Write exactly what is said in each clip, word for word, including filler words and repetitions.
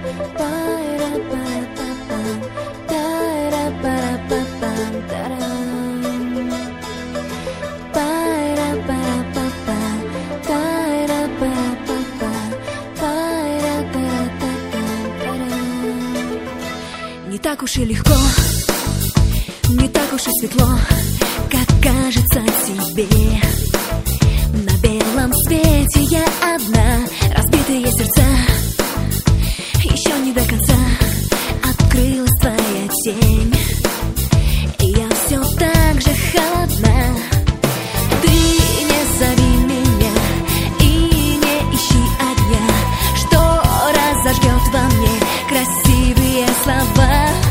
Не так уж и легко, не так уж и светло, как кажется тебе. На белом свете я одна, разбитые сердца еще не до конца. Открылась твоя тень, и я все так же холодна. Ты не зови меня и не ищи огня, что разожгет во мне красивые слова.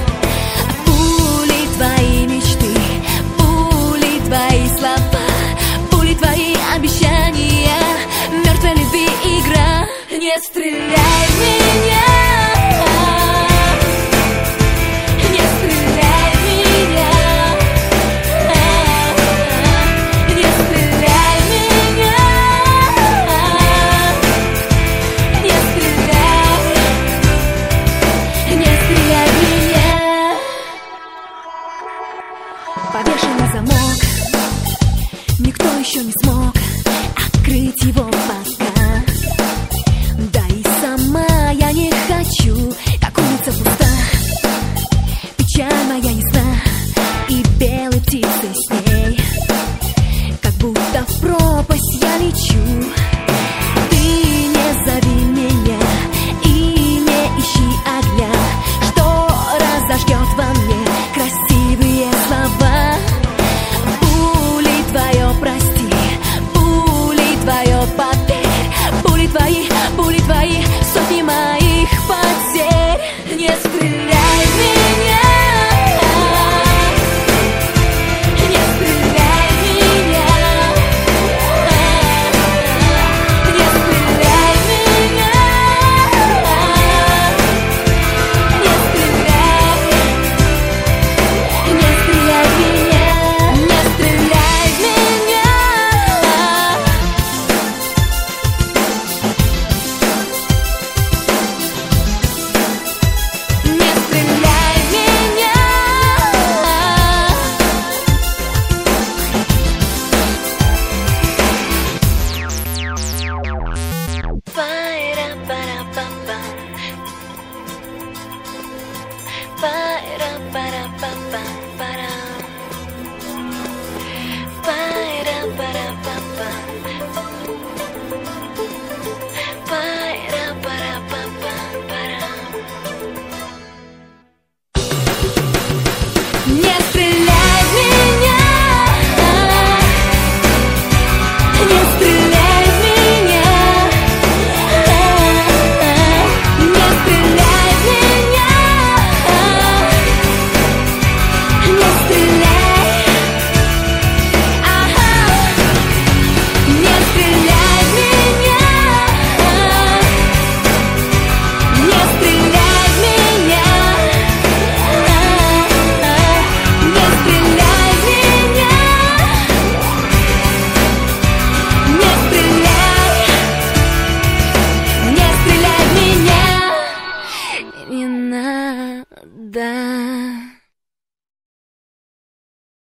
Пули твои мечты, пули твои слова, пули твои обещания, мертвой любви игра. Не стреляй в меня.